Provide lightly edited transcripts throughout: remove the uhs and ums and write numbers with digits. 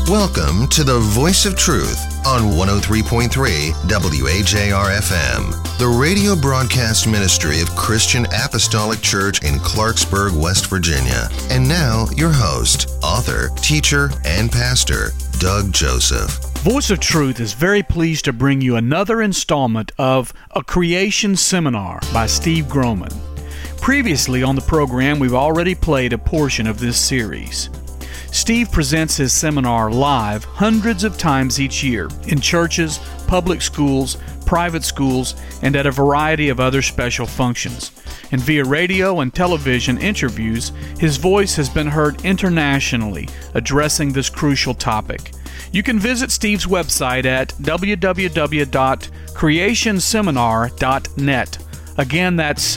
Welcome to the Voice of Truth on 103.3 WAJR-FM, the radio broadcast ministry of Christian Apostolic Church in Clarksburg, West Virginia. And now, your host, author, teacher, and pastor, Doug Joseph. Voice of Truth is very pleased to bring you another installment of A Creation Seminar by Steve Groman. Previously on the program, we've already played a portion of this series. Steve presents his seminar live hundreds of times each year in churches, public schools, private schools, and at a variety of other special functions. And via radio and television interviews, his voice has been heard internationally addressing this crucial topic. You can visit Steve's website at www.creationseminar.net. Again, that's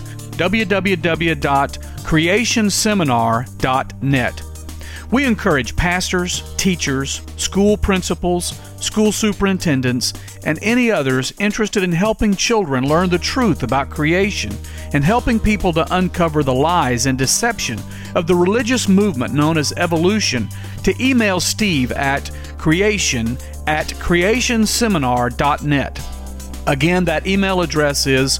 www.creationseminar.net. We encourage pastors, teachers, school principals, school superintendents, and any others interested in helping children learn the truth about creation and helping people to uncover the lies and deception of the religious movement known as evolution to email Steve at creationseminar.net. Again, that email address is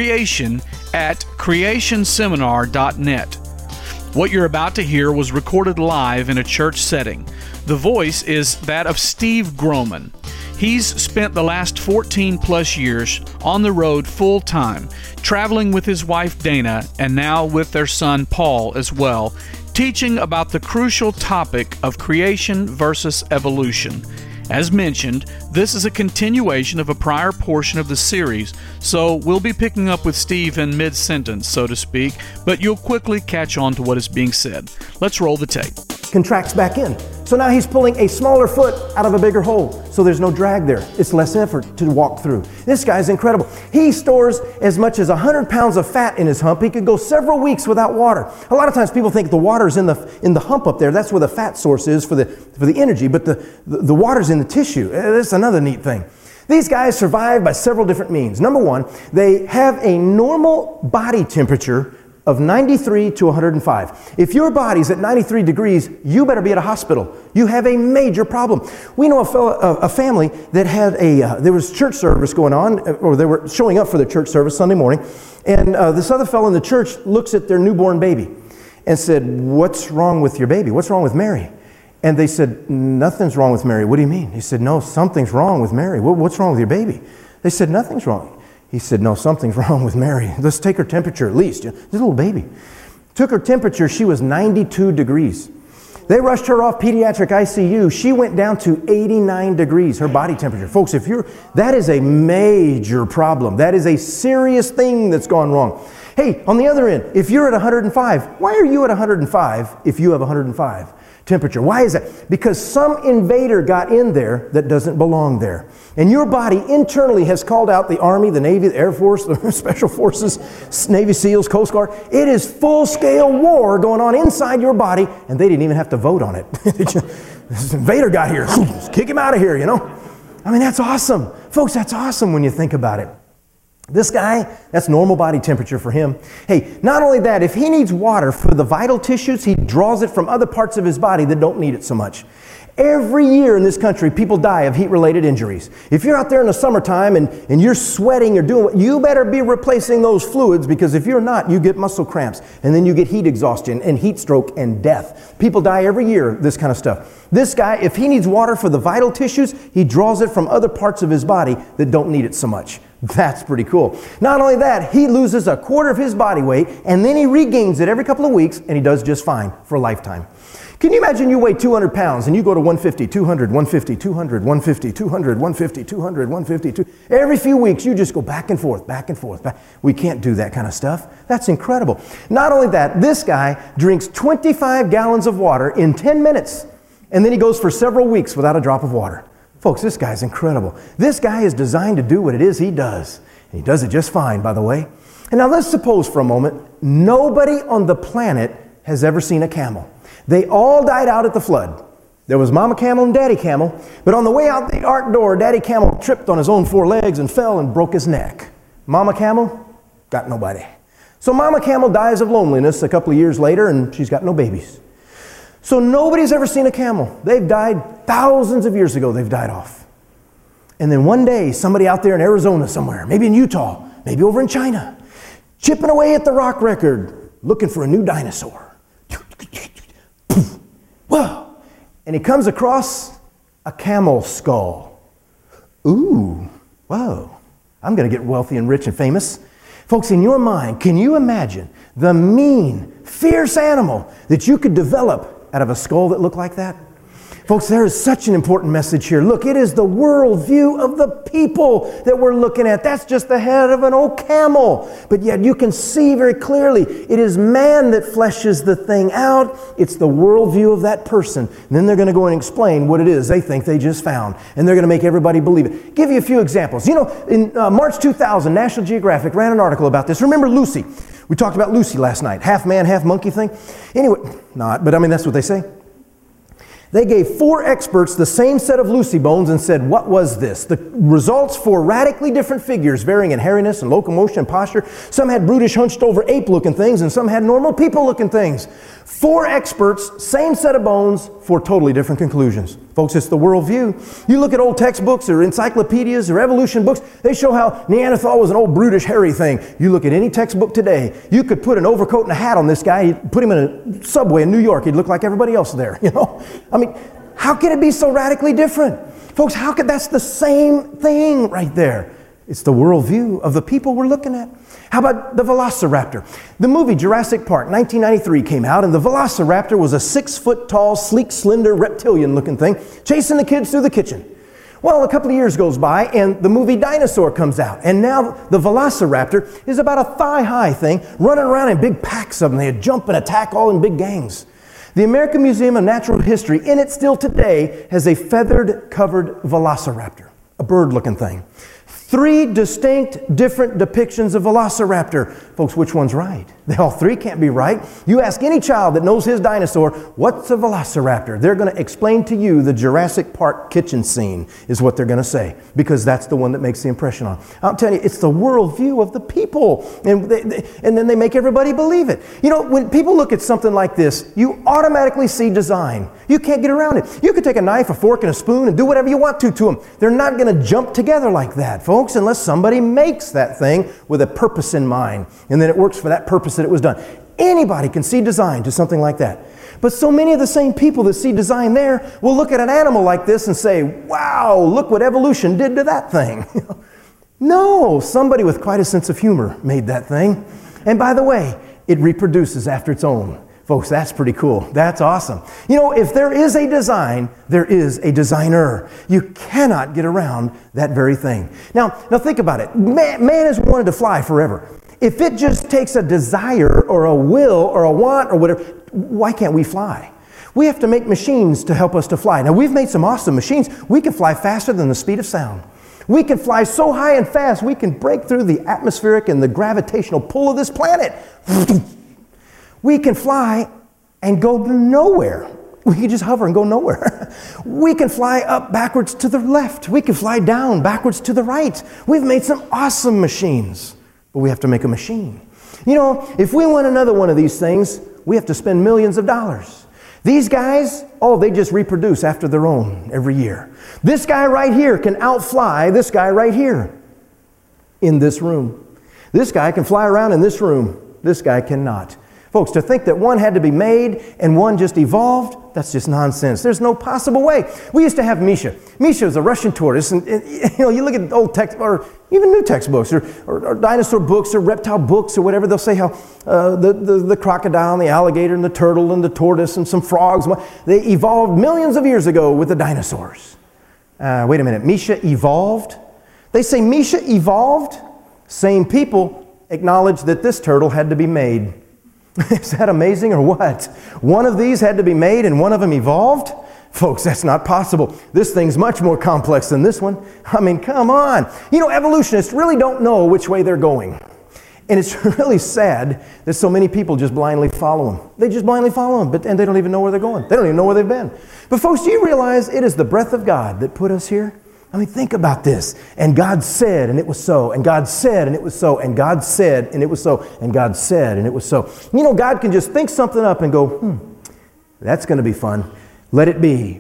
creationseminar.net. What you're about to hear was recorded live in a church setting. The voice is that of Steve Groman. He's spent the last 14 plus years on the road full time, traveling with his wife Dana and now with their son Paul as well, teaching about the crucial topic of creation versus evolution. As mentioned, this is a continuation of a prior portion of the series, so we'll be picking up with Steve in mid-sentence, so to speak, but you'll quickly catch on to what is being said. Let's roll the tape. Contracts back in. So now he's pulling a smaller foot out of a bigger hole, so there's no drag there. It's less effort to walk through. This guy's incredible. He stores as much as 100 pounds of fat in his hump. He could go several weeks without water. A lot of times people think the water's in the hump up there. That's where the fat source is for the energy, but the water's in the tissue. That's another neat thing. These guys survive by several different means. Number one, they have a normal body temperature of 93 to 105. If your body's at 93 degrees, you better be at a hospital. You have a major problem. We know a family that had there was church service going on, or they were showing up for the church service Sunday morning, and this other fellow in the church looks at their newborn baby and said, "What's wrong with your baby? What's wrong with Mary?" And they said, "Nothing's wrong with Mary." "What do you mean?" He said, "No, something's wrong with Mary." "What's wrong with your baby?" They said, "Nothing's wrong." He said, "No, something's wrong with Mary. Let's take her temperature at least." This little baby. Took her temperature. She was 92 degrees. They rushed her off pediatric ICU. She went down to 89 degrees, her body temperature. Folks, that is a major problem. That is a serious thing that's gone wrong. Hey, on the other end, if you're at 105, why are you at 105 if you have 105 temperature? Why is that? Because some invader got in there that doesn't belong there. And your body internally has called out the Army, the Navy, the Air Force, the Special Forces, Navy SEALs, Coast Guard. It is full-scale war going on inside your body, and they didn't even have to vote on it. This invader got here. Just kick him out of here, you know? I mean, that's awesome. Folks, that's awesome when you think about it. This guy, that's normal body temperature for him. Hey, not only that, if he needs water for the vital tissues, he draws it from other parts of his body that don't need it so much. Every year in this country, people die of heat-related injuries. If you're out there in the summertime and you're sweating or doing, you better be replacing those fluids, because if you're not, you get muscle cramps, and then you get heat exhaustion and heat stroke and death. People die every year, this kind of stuff. This guy, if he needs water for the vital tissues, he draws it from other parts of his body that don't need it so much. That's pretty cool. Not only that, he loses a quarter of his body weight, and then he regains it every couple of weeks, and he does just fine for a lifetime. Can you imagine you weigh 200 pounds and you go to 150, 200, 150, 200, 150, 200, 150, 200, 150, 200. Every few weeks you just go back and forth, back and forth. We can't do that kind of stuff. That's incredible. Not only that, this guy drinks 25 gallons of water in 10 minutes, and then he goes for several weeks without a drop of water. Folks, this guy's incredible. This guy is designed to do what it is he does. And he does it just fine, by the way. And now let's suppose for a moment, nobody on the planet has ever seen a camel. They all died out at the flood. There was Mama Camel and Daddy Camel, but on the way out the ark door, Daddy Camel tripped on his own 4 legs and fell and broke his neck. Mama Camel got nobody. So Mama Camel dies of loneliness a couple of years later, and she's got no babies. So nobody's ever seen a camel. They've died thousands of years ago. They've died off. And then one day, somebody out there in Arizona somewhere, maybe in Utah, maybe over in China, chipping away at the rock record, looking for a new dinosaur. Whoa! And he comes across a camel skull. Ooh, whoa. I'm going to get wealthy and rich and famous. Folks, in your mind, can you imagine the mean, fierce animal that you could develop out of a skull that looked like that? Folks, there is such an important message here. Look, it is the worldview of the people that we're looking at. That's just the head of an old camel. But yet you can see very clearly it is man that fleshes the thing out. It's the worldview of that person. And then they're going to go and explain what it is they think they just found. And they're going to make everybody believe it. Give you a few examples. You know, in March 2000, National Geographic ran an article about this. Remember Lucy? We talked about Lucy last night. Half man, half monkey thing. Anyway, not, but I mean, that's what they say. They gave 4 experts the same set of Lucy bones and said, what was this? The results, 4 radically different figures varying in hairiness and locomotion and posture. Some had brutish, hunched over ape-looking things, and some had normal people-looking things. 4 experts, same set of bones, 4 totally different conclusions. Folks, it's the worldview. You look at old textbooks or encyclopedias or evolution books, they show how Neanderthal was an old brutish, hairy thing. You look at any textbook today, you could put an overcoat and a hat on this guy, you'd put him in a subway in New York, he'd look like everybody else there, you know? I mean, how can it be so radically different? Folks, how could that's the same thing right there? It's the worldview of the people we're looking at. How about the Velociraptor? The movie Jurassic Park, 1993 came out, and the Velociraptor was a 6-foot-tall, sleek, slender, reptilian-looking thing chasing the kids through the kitchen. Well, a couple of years goes by, and the movie Dinosaur comes out, and now the Velociraptor is about a thigh-high thing, running around in big packs of them. They jump and attack all in big gangs. The American Museum of Natural History, in it still today, has a feathered covered velociraptor, a bird-looking thing. 3 distinct, different depictions of Velociraptor. Folks, which one's right? They all 3 can't be right. You ask any child that knows his dinosaur, what's a Velociraptor? They're going to explain to you the Jurassic Park kitchen scene is what they're going to say, because that's the one that makes the impression on them. I'll tell you, it's the worldview of the people, and then they make everybody believe it. You know, when people look at something like this, you automatically see design. You can't get around it. You could take a knife, a fork, and a spoon and do whatever you want to them. They're not going to jump together like that, folks, unless somebody makes that thing with a purpose in mind, and then it works for that purpose that it was done. Anybody can see design to something like that. But so many of the same people that see design there will look at an animal like this and say, wow, look what evolution did to that thing. No, somebody with quite a sense of humor made that thing. And by the way, it reproduces after its own. Folks, that's pretty cool. That's awesome. You know, if there is a design, there is a designer. You cannot get around that very thing. Now think about it. Man has wanted to fly forever. If it just takes a desire or a will or a want or whatever, why can't we fly? We have to make machines to help us to fly. Now, we've made some awesome machines. We can fly faster than the speed of sound. We can fly so high and fast, we can break through the atmospheric and the gravitational pull of this planet. We can fly and go nowhere. We can just hover and go nowhere. We can fly up backwards to the left. We can fly down backwards to the right. We've made some awesome machines, but we have to make a machine. You know, if we want another one of these things, we have to spend millions of dollars. These guys, they just reproduce after their own every year. This guy right here can outfly this guy right here in this room. This guy can fly around in this room. This guy cannot. Folks, to think that one had to be made and one just evolved, that's just nonsense. There's no possible way. We used to have Misha. Misha is a Russian tortoise, and you know, you look at old text or even new textbooks or dinosaur books or reptile books or whatever, they'll say how the crocodile and the alligator and the turtle and the tortoise and some frogs, they evolved millions of years ago with the dinosaurs. Wait a minute, Misha evolved? They say Misha evolved? Same people acknowledge that this turtle had to be made. Is that amazing or what? One of these had to be made and one of them evolved? Folks, that's not possible. This thing's much more complex than this one. I mean, come on. You know, evolutionists really don't know which way they're going. And it's really sad that so many people just blindly follow them. They just blindly follow them, and they don't even know where they're going. They don't even know where they've been. But folks, do you realize it is the breath of God that put us here? I mean, think about this. And God said, and it was so. And God said, and it was so. And God said, and it was so. And God said, and it was so. You know, God can just think something up and go, That's going to be fun. Let it be.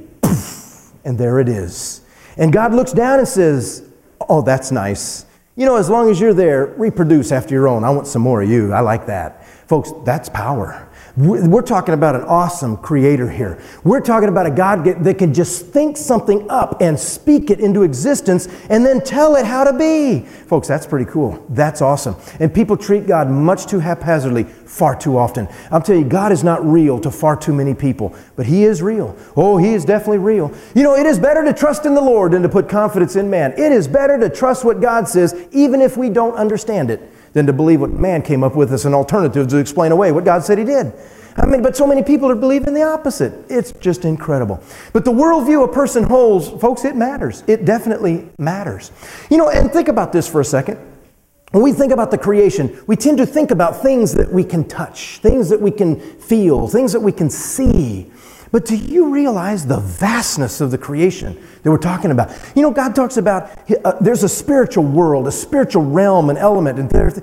And there it is. And God looks down and says, oh, that's nice. You know, as long as you're there, reproduce after your own. I want some more of you. I like that. Folks, that's power. We're talking about an awesome creator here. We're talking about a God that can just think something up and speak it into existence and then tell it how to be. Folks, that's pretty cool. That's awesome. And people treat God much too haphazardly far too often. I'm telling you, God is not real to far too many people, but He is real. Oh, He is definitely real. You know, it is better to trust in the Lord than to put confidence in man. It is better to trust what God says, even if we don't understand it, than to believe what man came up with as an alternative to explain away what God said He did. I mean, but so many people are believing the opposite. It's just incredible. But the worldview a person holds, folks, it matters. It definitely matters. You know, and think about this for a second. When we think about the creation, we tend to think about things that we can touch, things that we can feel, things that we can see. But do you realize the vastness of the creation that we're talking about? You know, God talks about there's a spiritual world, a spiritual realm, an element.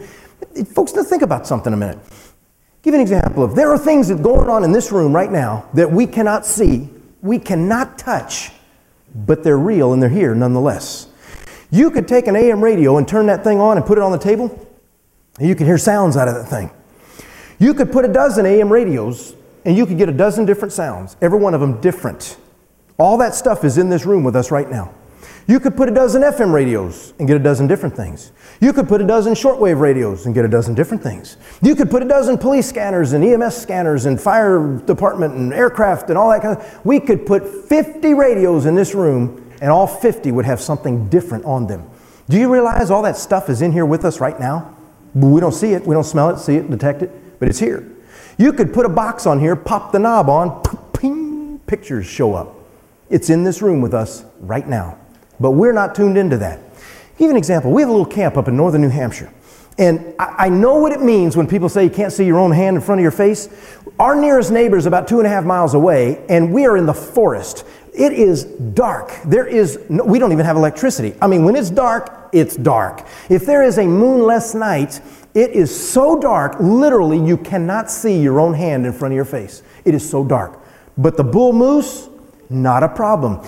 And folks, now think about something a minute. Give you an example of, there are things that are going on in this room right now that we cannot see, we cannot touch, but they're real and they're here nonetheless. You could take an AM radio and turn that thing on and put it on the table, and you can hear sounds out of that thing. You could put a dozen AM radios, and you could get a dozen different sounds, every one of them different. All that stuff is in this room with us right now. You could put a dozen FM radios and get a dozen different things. You could put a dozen shortwave radios and get a dozen different things. You could put a dozen police scanners and EMS scanners and fire department and aircraft and all that kind of. We could put 50 radios in this room and all 50 would have something different on them. Do you realize all that stuff is in here with us right now? We don't see it, we don't smell it, see it, detect it, but it's here. You could put a box on here, pop the knob on, ping, pictures show up. It's in this room with us right now. But we're not tuned into that. Give you an example. We have a little camp up in northern New Hampshire. And I know what it means when people say you can't see your own hand in front of your face. Our nearest neighbor is about 2.5 miles away, and we are in the forest. It is dark. We don't even have electricity. I mean, when it's dark, it's dark. If there is a moonless night, it is so dark, literally you cannot see your own hand in front of your face. It is so dark. But the bull moose, not a problem.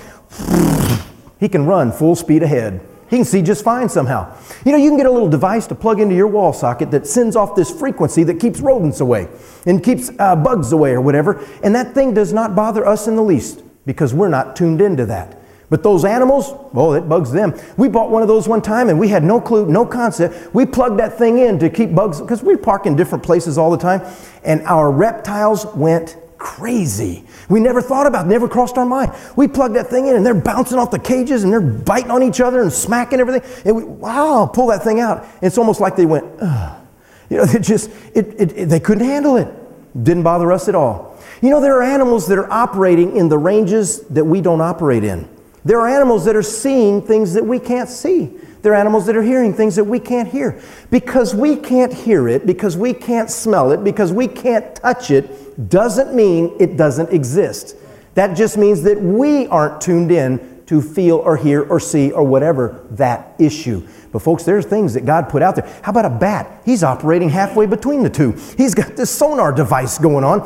He can run full speed ahead. He can see just fine somehow. You know, you can get a little device to plug into your wall socket that sends off this frequency that keeps rodents away and keeps bugs away or whatever. And that thing does not bother us in the least because we're not tuned into that. But those animals, oh, it bugs them. We bought one of those one time and we had no clue, no concept. We plugged that thing in to keep bugs, because we park in different places all the time. And our reptiles went crazy. We never thought about it, never crossed our mind. We plugged that thing in and they're bouncing off the cages and they're biting on each other and smacking everything. And we, wow, pull that thing out. It's almost like they went, ugh. You know, they couldn't handle it. Didn't bother us at all. You know, there are animals that are operating in the ranges that we don't operate in. There are animals that are seeing things that we can't see. There are animals that are hearing things that we can't hear. Because we can't hear it, because we can't smell it, because we can't touch it, doesn't mean it doesn't exist. That just means that we aren't tuned in to feel or hear or see or whatever that issue. But folks, there's things that God put out there. How about a bat? He's operating halfway between the two. He's got this sonar device going on.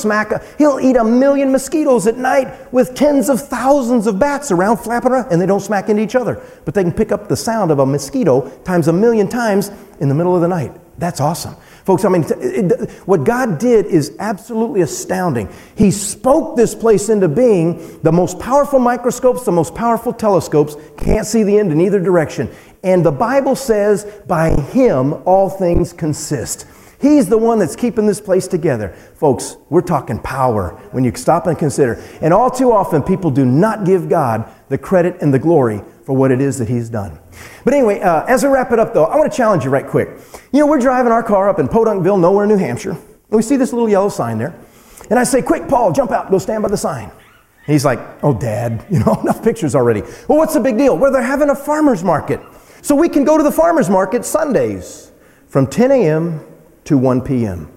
He'll eat 1 million mosquitoes at night with tens of thousands of bats around, flapping around, and they don't smack into each other. But they can pick up the sound of a mosquito times 1 million times in the middle of the night. That's awesome. Folks, I mean, what God did is absolutely astounding. He spoke this place into being. The most powerful microscopes, the most powerful telescopes can't see the end in either direction. And the Bible says, by Him all things consist. He's the one that's keeping this place together. Folks, we're talking power when you stop and consider. And all too often, people do not give God the credit and the glory for what it is that He's done. But anyway, as we wrap it up though, I want to challenge you right quick. You know, we're driving our car up in Podunkville, nowhere, New Hampshire. And we see this little yellow sign there. And I say, quick, Paul, jump out, go stand by the sign. And he's like, oh, Dad, you know, enough pictures already. Well, what's the big deal? Well, they're having a farmer's market. So we can go to the farmer's market Sundays from 10 a.m. to 1 p.m.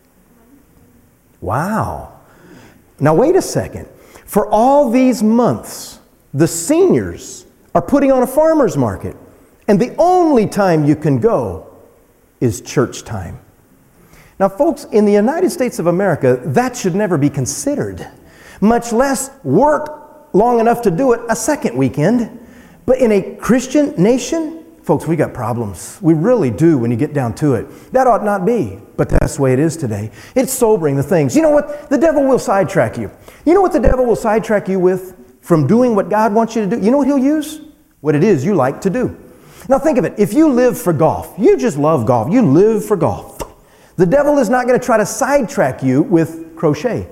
Wow. Now, wait a second. For all these months, the seniors are putting on a farmer's market. And the only time you can go is church time. Now, folks, in the United States of America, that should never be considered, much less work long enough to do it a second weekend. But in a Christian nation, folks, we got problems. We really do when you get down to it. That ought not be, but that's the way it is today. It's sobering, the things. You know what? The devil will sidetrack you. You know what the devil will sidetrack you with from doing what God wants you to do? You know what he'll use? What it is you like to do. Now think of it. If you live for golf, you just love golf, you live for golf, the devil is not going to try to sidetrack you with crochet.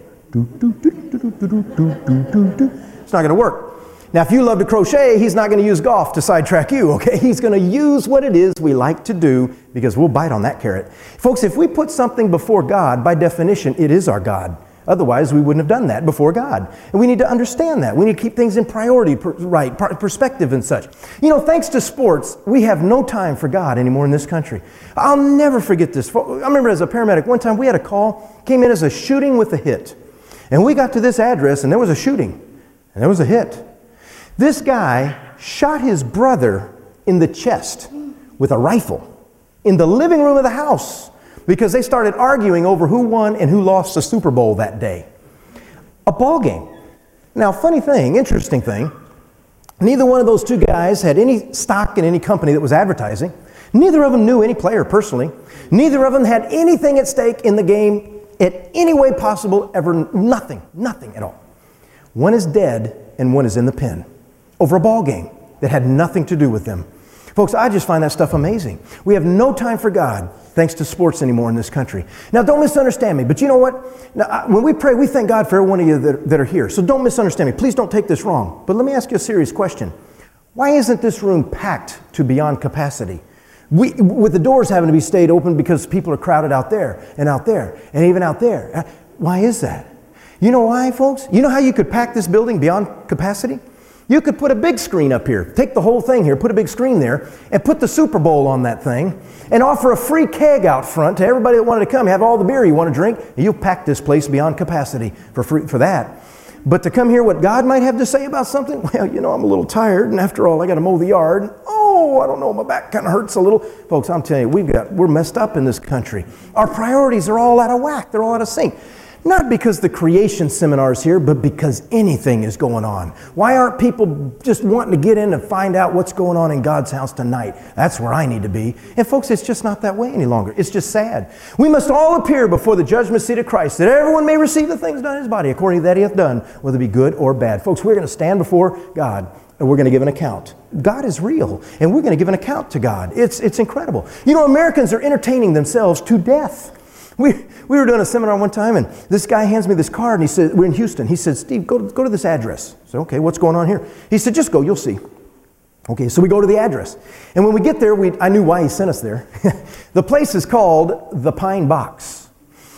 It's not going to work. Now, if you love to crochet, he's not going to use golf to sidetrack you, okay? He's going to use what it is we like to do because we'll bite on that carrot. Folks, if we put something before God, by definition, it is our God. Otherwise, we wouldn't have done that before God. And we need to understand that. We need to keep things in priority, perspective and such. You know, thanks to sports, we have no time for God anymore in this country. I'll never forget this. I remember as a paramedic, one time we had a call, came in as a shooting with a hit. And we got to this address and there was a shooting. And there was a hit. This guy shot his brother in the chest with a rifle in the living room of the house because they started arguing over who won and who lost the Super Bowl that day. A ball game. Now, funny thing, interesting thing, neither one of those two guys had any stock in any company that was advertising. Neither of them knew any player personally. Neither of them had anything at stake in the game in any way possible ever. Nothing at all. One is dead and one is in the pen over a ball game that had nothing to do with them. Folks, I just find that stuff amazing. We have no time for God thanks to sports anymore in this country. Now, don't misunderstand me, but you know what? Now, when we pray, we thank God for every one of you that are here. So don't misunderstand me. Please don't take this wrong. But let me ask you a serious question. Why isn't this room packed to beyond capacity? With the doors having to be stayed open because people are crowded out there and even out there. Why is that? You know why, folks? You know how you could pack this building beyond capacity? You could put a big screen up here. Take the whole thing here, put a big screen there, and put the Super Bowl on that thing, and offer a free keg out front to everybody that wanted to come. Have all the beer you want to drink, and you'll pack this place beyond capacity for free for that. But to come hear what God might have to say about something, well, you know, I'm a little tired, and after all, I got to mow the yard. Oh, I don't know, my back kind of hurts a little. Folks, I'm telling you, we're messed up in this country. Our priorities are all out of whack. They're all out of sync. Not because the creation seminar is here, but because anything is going on. Why aren't people just wanting to get in and find out what's going on in God's house tonight? That's where I need to be. And folks, it's just not that way any longer. It's just sad. We must all appear before the judgment seat of Christ, that everyone may receive the things done in his body according to that he hath done, whether it be good or bad. Folks, we're going to stand before God and we're going to give an account. God is real, and we're going to give an account to God. It's incredible. You know, Americans are entertaining themselves to death. We were doing a seminar one time, and this guy hands me this card, and he said, we're in Houston. He said, Steve, go to this address. I said, okay, what's going on here? He said, just go, you'll see. Okay, so we go to the address. And when we get there, I knew why he sent us there. The place is called the Pine Box.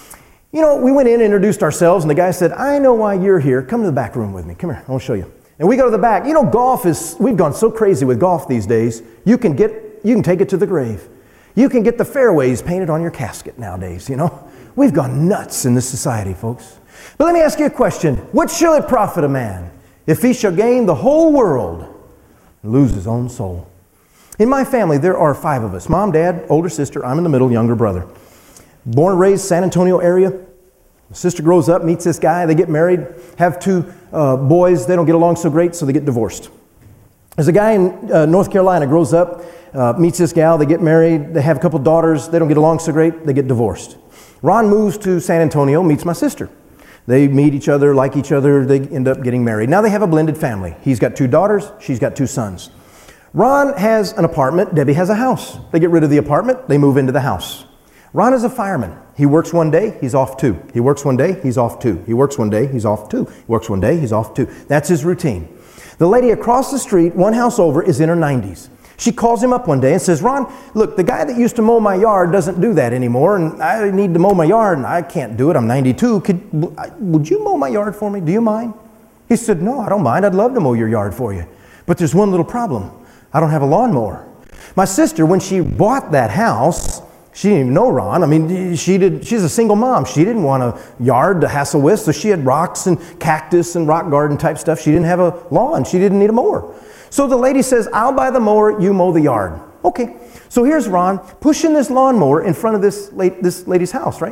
You know, we went in and introduced ourselves, and the guy said, I know why you're here. Come to the back room with me. Come here, I want to show you. And we go to the back. You know, we've gone so crazy with golf these days, you can take it to the grave. You can get the fairways painted on your casket nowadays, you know. We've gone nuts in this society, folks. But let me ask you a question. What shall it profit a man if he shall gain the whole world and lose his own soul? In my family, there are 5 of us. Mom, Dad, older sister, I'm in the middle, younger brother. Born and raised San Antonio area. My sister grows up, meets this guy, they get married, have 2 boys. They don't get along so great, so they get divorced. There's a guy in North Carolina, grows up, meets this gal, they get married, they have a couple daughters, they don't get along so great, they get divorced. Ron moves to San Antonio, meets my sister. They meet each other, like each other, they end up getting married. Now they have a blended family. He's got 2 daughters, she's got 2 sons. Ron has an apartment, Debbie has a house. They get rid of the apartment, they move into the house. Ron is a fireman. He works one day, he's off 2. He works one day, he's off 2. He works one day, he's off 2. He works one day, he's off 2. That's his routine. The lady across the street, one house over, is in her 90s. She calls him up one day and says, Ron, look, the guy that used to mow my yard doesn't do that anymore, and I need to mow my yard, and I can't do it. I'm 92. Would you mow my yard for me? Do you mind? He said, no, I don't mind. I'd love to mow your yard for you. But there's one little problem. I don't have a lawnmower. My sister, when she bought that house, she didn't even know Ron. I mean, she's a single mom. She didn't want a yard to hassle with, so she had rocks and cactus and rock garden type stuff. She didn't have a lawn. She didn't need a mower. So the lady says, I'll buy the mower, you mow the yard. Okay. So here's Ron pushing this lawnmower in front of this lady's house, right?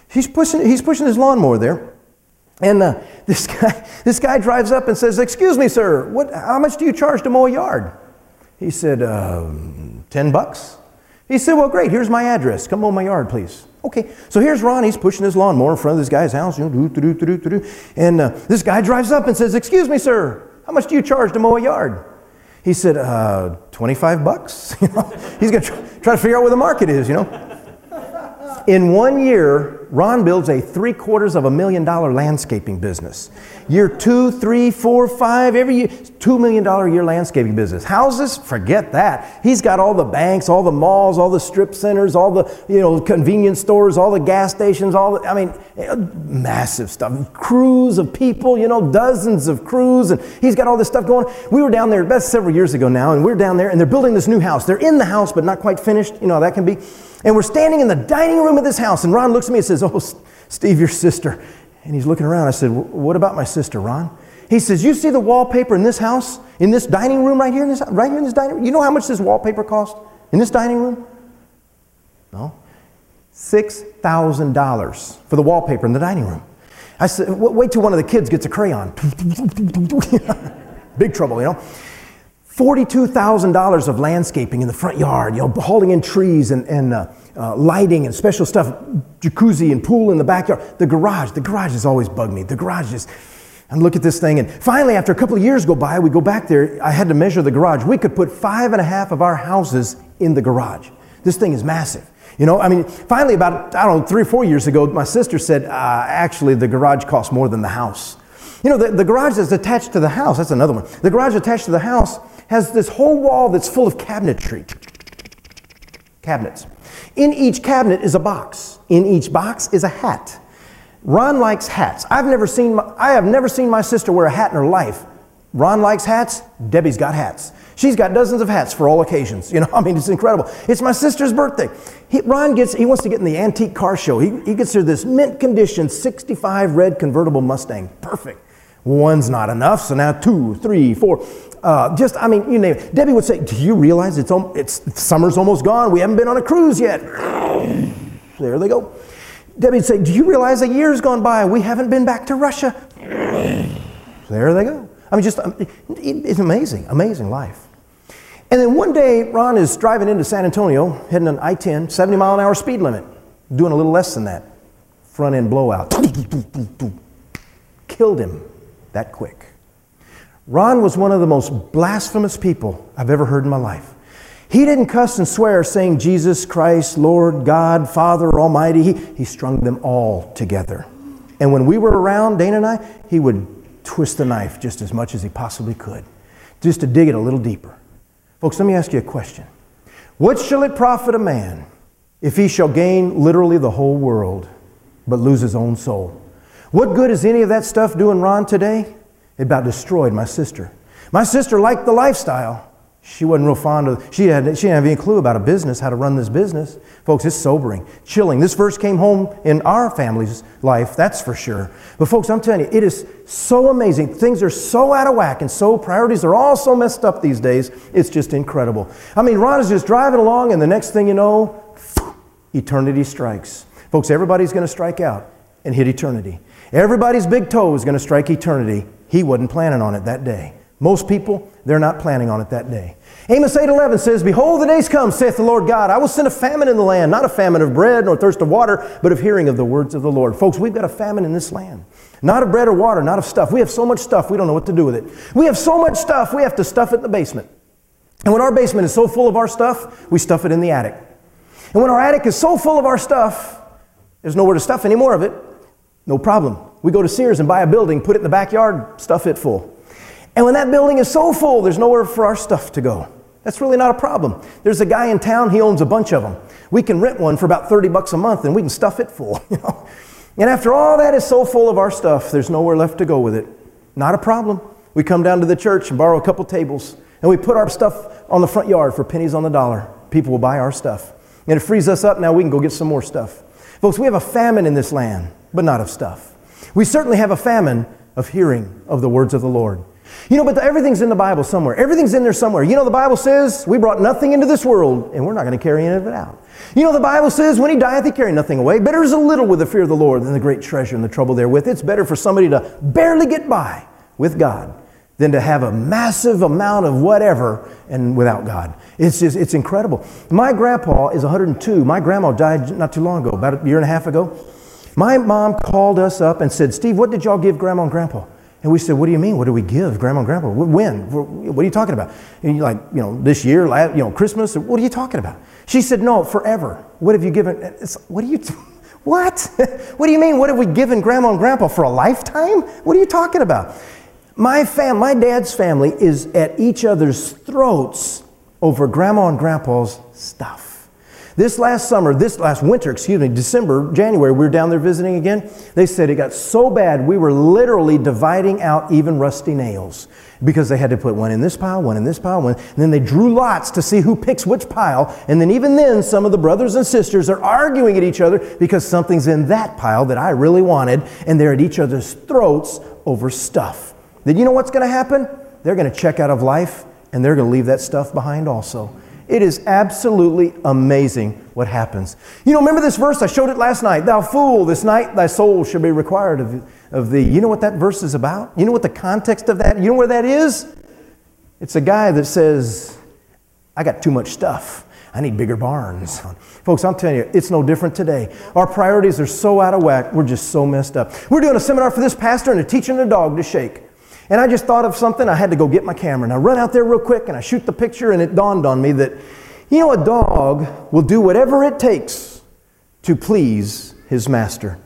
He's pushing his lawnmower there. And this guy drives up and says, "Excuse me, sir, how much do you charge to mow a yard?" He said, $10. He said, "Well, great, here's my address. Come mow my yard, please." Okay, so here's Ron. He's pushing his lawnmower in front of this guy's house. And this guy drives up and says, "Excuse me, sir, how much do you charge to mow a yard?" He said, $25. He's going to try to figure out where the market is, In 1 year, Ron builds a $750,000 landscaping business. Year 2, 3, 4, 5, every year, $2 million a year landscaping business. Houses, forget that. He's got all the banks, all the malls, all the strip centers, all the convenience stores, all the gas stations, massive stuff. Crews of people, dozens of crews, and he's got all this stuff going. We were down there, that's several years ago now, and we're down there, and they're building this new house. They're in the house, but not quite finished. How that can be. And we're standing in the dining room of this house, and Ron looks at me and says, "Oh, Steve, your sister." And he's looking around. I said, "What about my sister, Ron?" He says, "You see the wallpaper in this house, in this dining room right here in this dining room? You know how much this wallpaper cost in this dining room?" No. $6,000 for the wallpaper in the dining room. I said, "Wait till one of the kids gets a crayon." Big trouble, $42,000 of landscaping in the front yard, hauling in trees and lighting and special stuff, jacuzzi and pool in the backyard. The garage has always bugged me. The garage is, and look at this thing. And finally, after a couple of years go by, we go back there. I had to measure the garage. We could put 5.5 of our houses in the garage. This thing is massive. Finally about, 3 or 4 years ago, my sister said, actually, the garage costs more than the house. The garage that's attached to the house, that's another one. The garage attached to the house has this whole wall that's full of cabinetry. Cabinets. In each cabinet is a box. In each box is a hat. Ron likes hats. I have never seen my sister wear a hat in her life. Ron likes hats. Debbie's got hats. She's got dozens of hats for all occasions. It's incredible. It's my sister's birthday. Ron wants to get in the antique car show. He gets her this mint condition 65 red convertible Mustang. Perfect. One's not enough, so now 2, 3, 4. You name it. Debbie would say, "Do you realize summer's almost gone? We haven't been on a cruise yet." There they go. Debbie would say, "Do you realize a year's gone by? We haven't been back to Russia." There they go. It's amazing life. And then one day, Ron is driving into San Antonio, heading on I-10, 70 mile an hour speed limit, doing a little less than that. Front end blowout. Killed him that quick. Ron was one of the most blasphemous people I've ever heard in my life. He didn't cuss and swear saying Jesus Christ, Lord, God, Father, Almighty. He strung them all together. And when we were around, Dana and I, he would twist the knife just as much as he possibly could, just to dig it a little deeper. Folks, let me ask you a question. What shall it profit a man if he shall gain literally the whole world, but lose his own soul? What good is any of that stuff doing Ron today? It about destroyed my sister. My sister liked the lifestyle. She wasn't real fond of, she didn't have any clue about a business, how to run this business. Folks, it's sobering, chilling. This verse came home in our family's life, that's for sure. But folks, I'm telling you, it is so amazing. Things are so out of whack and priorities are all so messed up these days. It's just incredible. Ron is just driving along and the next thing you know, eternity strikes. Folks, everybody's going to strike out and hit eternity. Everybody's big toe is going to strike eternity. He wasn't planning on it that day. Most people, they're not planning on it that day. Amos 8:11 says, "Behold, the days come, saith the Lord God, I will send a famine in the land, not a famine of bread nor thirst of water, but of hearing of the words of the Lord." Folks, we've got a famine in this land. Not of bread or water, not of stuff. We have so much stuff, we don't know what to do with it. We have so much stuff, we have to stuff it in the basement. And when our basement is so full of our stuff, we stuff it in the attic. And when our attic is so full of our stuff, there's nowhere to stuff any more of it. No problem. We go to Sears and buy a building, put it in the backyard, stuff it full. And when that building is so full, there's nowhere for our stuff to go. That's really not a problem. There's a guy in town, he owns a bunch of them. We can rent one for about $30 a month and we can stuff it full. And after all that is so full of our stuff, there's nowhere left to go with it. Not a problem. We come down to the church and borrow a couple tables and we put our stuff on the front yard for pennies on the dollar. People will buy our stuff. And it frees us up, now we can go get some more stuff. Folks, we have a famine in this land, but not of stuff. We certainly have a famine of hearing of the words of the Lord. But everything's in the Bible somewhere. Everything's in there somewhere. The Bible says we brought nothing into this world, and we're not going to carry any of it out. The Bible says when he dieth, he carried nothing away. Better is a little with the fear of the Lord than the great treasure and the trouble therewith. It's better for somebody to barely get by with God than to have a massive amount of whatever and without God. It's incredible. My grandpa is 102. My grandma died not too long ago, about a year and a half ago. My mom called us up and said, Steve, what did y'all give Grandma and Grandpa? And we said, what do you mean? What do we give Grandma and Grandpa? When? What are you talking about? And you're like, this year, Christmas? What are you talking about? She said, no, forever. What have you given? What? What do you mean? What have we given Grandma and Grandpa for a lifetime? What are you talking about? My dad's family is at each other's throats over Grandma and Grandpa's stuff. This last winter, December, January, we were down there visiting again. They said it got so bad, we were literally dividing out even rusty nails because they had to put one in this pile, one in this pile, one. And then they drew lots to see who picks which pile. And then even then, some of the brothers and sisters are arguing at each other because something's in that pile that I really wanted, and they're at each other's throats over stuff. Then you know what's going to happen? They're going to check out of life, and they're going to leave that stuff behind also. It is absolutely amazing what happens. Remember this verse? I showed it last night. Thou fool, this night thy soul shall be required of thee. You know what that verse is about? You know what the context of that? You know where that is? It's a guy that says, I got too much stuff. I need bigger barns. Folks, I'm telling you, it's no different today. Our priorities are so out of whack. We're just so messed up. We're doing a seminar for this pastor and they're teaching a dog to shake. And I just thought of something. I had to go get my camera. And I run out there real quick and I shoot the picture, and it dawned on me that, a dog will do whatever it takes to please his master.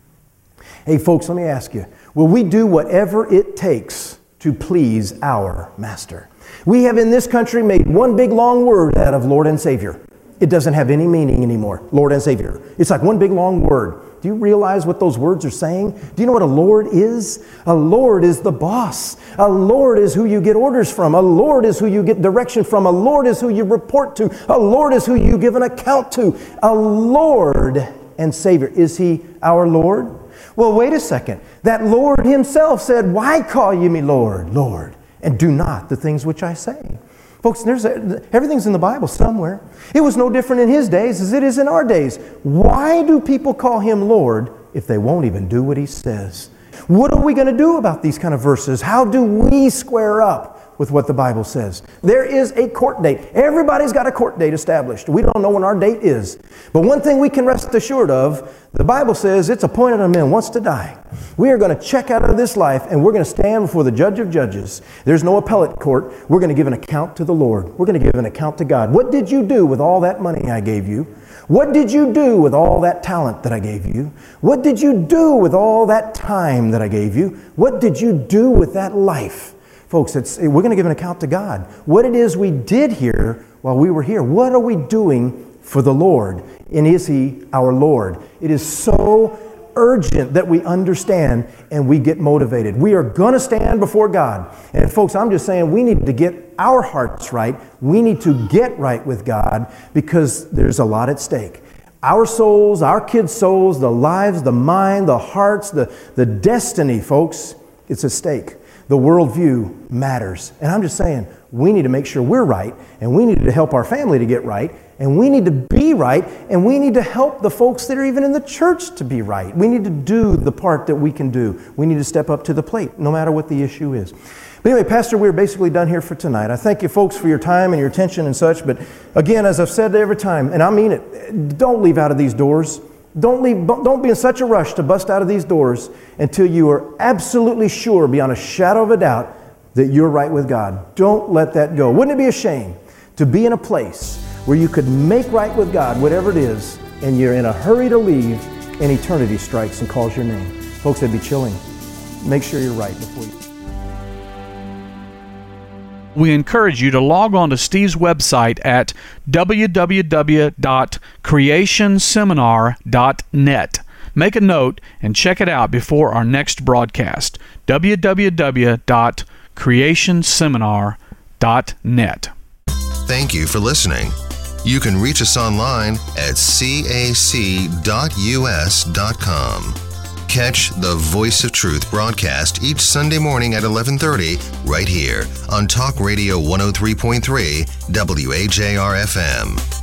Hey, folks, let me ask you, will we do whatever it takes to please our master? We have in this country made one big long word out of Lord and Savior. It doesn't have any meaning anymore, Lord and Savior. It's like one big long word. Do you realize what those words are saying? Do you know what a Lord is? A Lord is the boss. A Lord is who you get orders from. A Lord is who you get direction from. A Lord is who you report to. A Lord is who you give an account to. A Lord and Savior. Is He our Lord? Well, wait a second. That Lord Himself said, why call ye me Lord, Lord, and do not the things which I say? Folks, everything's in the Bible somewhere. It was no different in His days as it is in our days. Why do people call Him Lord if they won't even do what He says? What are we going to do about these kind of verses? How do we square up with what the Bible says? There is a court date. Everybody's got a court date established. We don't know when our date is. But one thing we can rest assured of, the Bible says it's appointed unto men once to die. We are going to check out of this life and we're going to stand before the judge of judges. There's no appellate court. We're going to give an account to the Lord. We're going to give an account to God. What did you do with all that money I gave you? What did you do with all that talent that I gave you? What did you do with all that time that I gave you? What did you do with that life? Folks, we're going to give an account to God. What it is we did here while we were here. What are we doing for the Lord? And is He our Lord? It is so urgent that we understand and we get motivated. We are going to stand before God. And folks, I'm just saying we need to get our hearts right. We need to get right with God because there's a lot at stake. Our souls, our kids' souls, the lives, the mind, the hearts, the destiny, folks, it's at stake. The worldview matters. And I'm just saying, we need to make sure we're right, and we need to help our family to get right, and we need to be right, and we need to help the folks that are even in the church to be right. We need to do the part that we can do. We need to step up to the plate, no matter what the issue is. But anyway, Pastor, we're basically done here for tonight. I thank you folks for your time and your attention and such, but again, as I've said every time, and I mean it, don't leave out of these doors. Don't be in such a rush to bust out of these doors until you are absolutely sure, beyond a shadow of a doubt, that you're right with God. Don't let that go. Wouldn't it be a shame to be in a place where you could make right with God, whatever it is, and you're in a hurry to leave, and eternity strikes and calls your name? Folks, that'd be chilling. Make sure you're right before you... We encourage you to log on to Steve's website at www.creationseminar.net. Make a note and check it out before our next broadcast. www.creationseminar.net. Thank you for listening. You can reach us online at cac.us.com. Catch the Voice of Truth broadcast each Sunday morning at 11:30 right here on Talk Radio 103.3 WAJR FM.